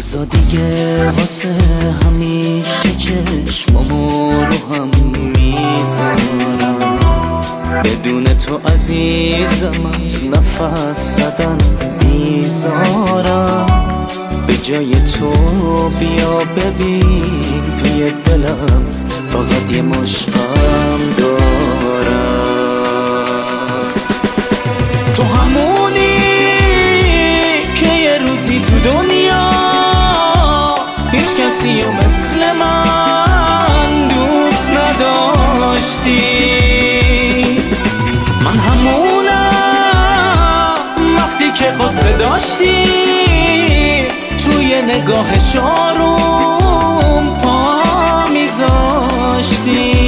بزا دیگه واسه همیشه چشمامو رو هم میذارم، بدون تو عزیزم از نفس زدن بیزارم. به جای تو بیا ببین توی دلم فقط یه مشقم دارم. تو همونی که یه روزی تو دنیا هیچ کسی و مثل من دوست نداشتی. من همونم وقتی که قصه داشتی توی نگاه شاروم پا میذاشتی.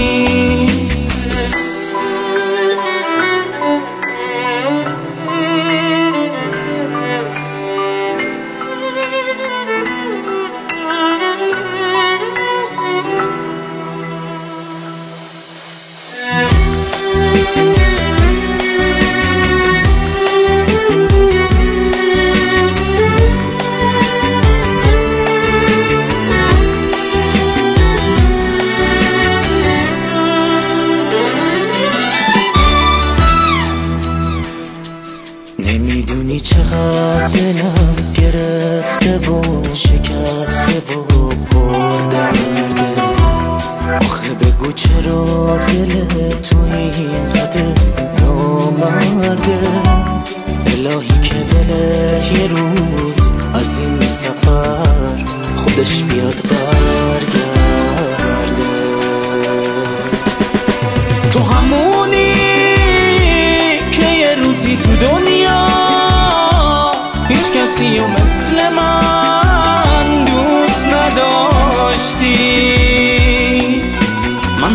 نمیدونی چقدر دلم گرفته و شکسته و پر درده. آخه بگو چرا دل تو اینقدر نامرده. الهی که دلت یه روز از این سفر خودش بیاد برگرده. تو همونی که یه روزی تو دنیا هیچ کسی و مثل من دوست نداشتی. من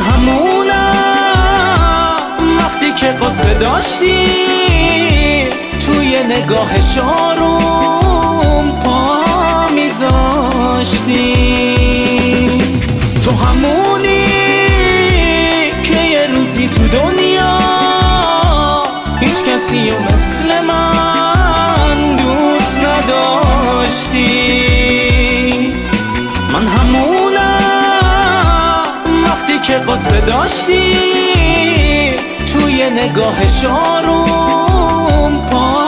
همونم وقتی که قصه داشتی توی نگاه شاروم پا میذاشتی. تو همونی که یه روزی تو دنیا هیچ کسی و مثل من دوست نداشتی. من همونم وقتی که قصه داشتی توی نگاه شاروم پا